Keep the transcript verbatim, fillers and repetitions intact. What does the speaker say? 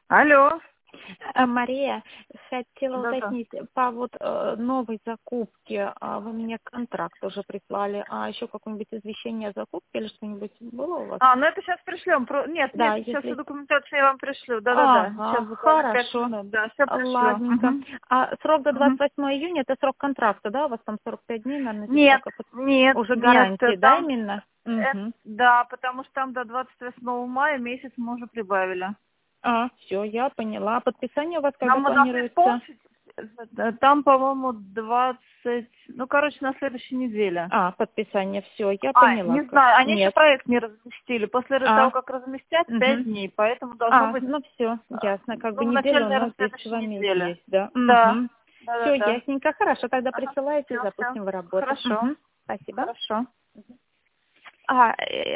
Алло. Э, Мария, хотела Да-да. уточнить, по вот э, новой закупке а, вы мне контракт уже прислали, а еще какое-нибудь извещение о закупке или что-нибудь было у вас? А, ну это сейчас пришлем. Про... Нет, Да, нет, сейчас всю если... документацию я вам пришлю. Да-да-да. Сейчас Ага, буквально пять хорошо. минут. Да, все пришлю. Ладненько. Мгм. А срок до двадцать Мгм. восьмого июня это срок контракта, да? У вас там сорок пять дней, наверное, здесь Нет, пока под- нет, уже нет, э, гарантии, да, там... именно? э, Угу. да, потому что там до двадцать восьмого мая месяц мы уже прибавили. А, все, я поняла. А подписание у вас когда Нам мы должны планируется? исполнить, э, там, по-моему, двадцать, ну, короче, на следующей неделе. А, подписание, все, я А, поняла. не знаю, они еще Нет. проект не разместили. После того, А, как разместят, пять угу. дней, поэтому должно А, быть, ну все, э, ясно. Как бы ну, в начале, неделя у наверное, нас здесь с следующей вами недели. есть, да? Да, Угу. Все да-да-да. ясненько. Хорошо, тогда Ага, присылайте и все, все. запустим в работу. Хорошо, Угу. Спасибо. хорошо. А, э,